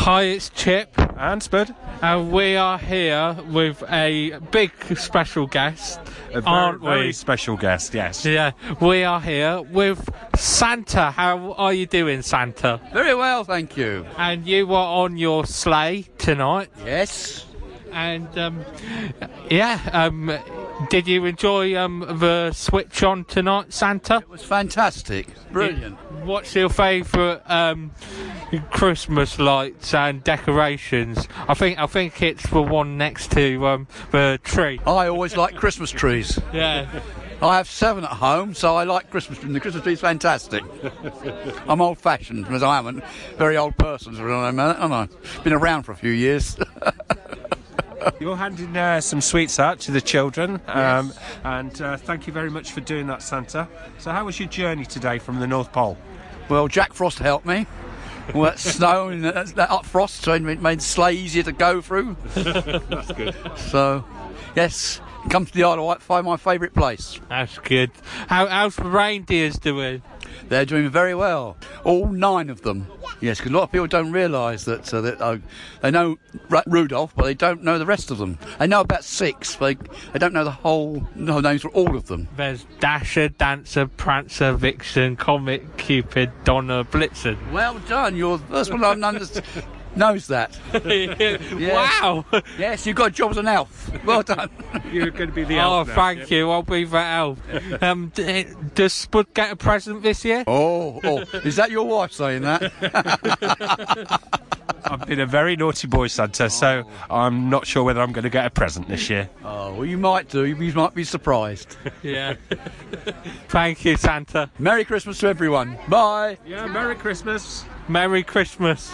Hi, it's Chip. And Spud. And we are here with a big special guest, aren't we? Very special guest, yes. Yeah, we are here with Santa. How are you doing, Santa? Very well, thank you. And you were on your sleigh tonight. Yes. And, did you enjoy the switch on tonight, Santa? It was fantastic. Brilliant. What's your favourite Christmas lights and decorations? I think it's the one next to the tree. I always like Christmas trees. Yeah. I have 7 at home, so I like Christmas trees. The Christmas tree's fantastic. I'm old-fashioned, as I am a very old person, aren't I? Been around for a few years. You're handing some sweets out to the children, Yes. and thank you very much for doing that, Santa. So how was your journey today from the North Pole? Well, Jack Frost helped me. All that snow and that up frost, so it made the sleigh easier to go through. That's good. So, yes, come to the Isle of Wight, find my favourite place. That's good. How's the reindeers doing? They're doing very well. All 9 of them. Yes, because a lot of people don't realise that they know Rudolph, but they don't know the rest of them. They know about 6, but they don't know the whole names for all of them. There's Dasher, Dancer, Prancer, Vixen, Comet, Cupid, Donner, Blitzen. Well done. You're the first one I've knows that. Yes. Wow! Yes, you've got a job as an elf. Well done. You're going to be the Oh, elf now. thank you. I'll be that elf. Does Spud get a present this year? Oh, is that your wife saying that? I've been a very naughty boy, Santa, so I'm not sure whether I'm going to get a present this year. Oh, well, you might do. You might be surprised. Yeah. Thank you, Santa. Merry Christmas to everyone. Bye. Yeah, Merry Christmas. Merry Christmas.